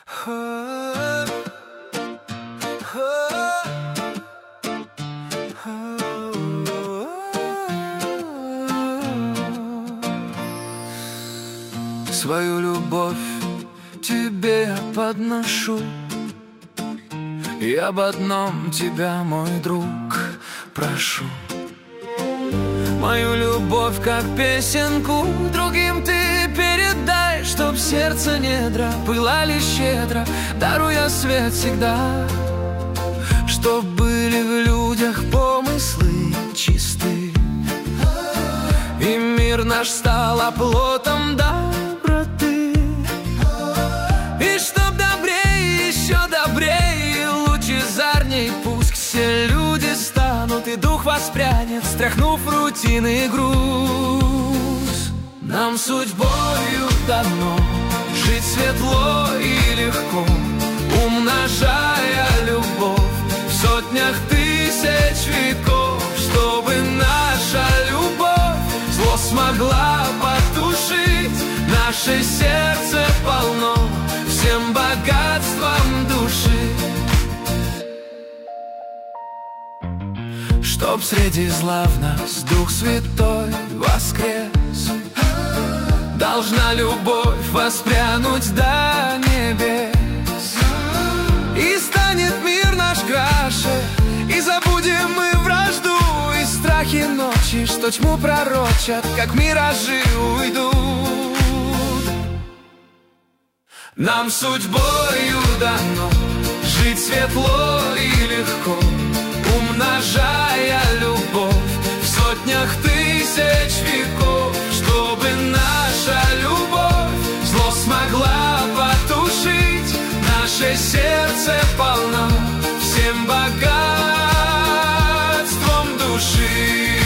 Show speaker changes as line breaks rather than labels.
Свою любовь тебе я подношу, и об одном тебя, мой друг, прошу. Мою любовь, как песенку, другим ты передай, чтоб сердце недра пылали щедро, даруя свет всегда. Чтоб были в людях помыслы чисты, и мир наш стал оплотом доброты. И чтоб добрее, еще добрее, лучезарней пусть все люди станут, и дух воспрянет, стряхнув рутины и груз. Нам судьбою дано жить светло и легко, умножая любовь в сотнях тысяч веков, чтобы наша любовь зло смогла потушить. Наше сердце полно всем богатством души. Чтоб среди зла в нас Дух Святой воскрес, должна любовь воспрянуть до небес. И станет мир наш краше, и забудем мы вражду и страхи ночи, что тьму пророчат, как миражи уйдут. Нам судьбою дано жить светло и легко, умножая любовь в сотнях тысяч веков, чтобы наша любовь зло смогла потушить. Наше сердце полно всем богатством души.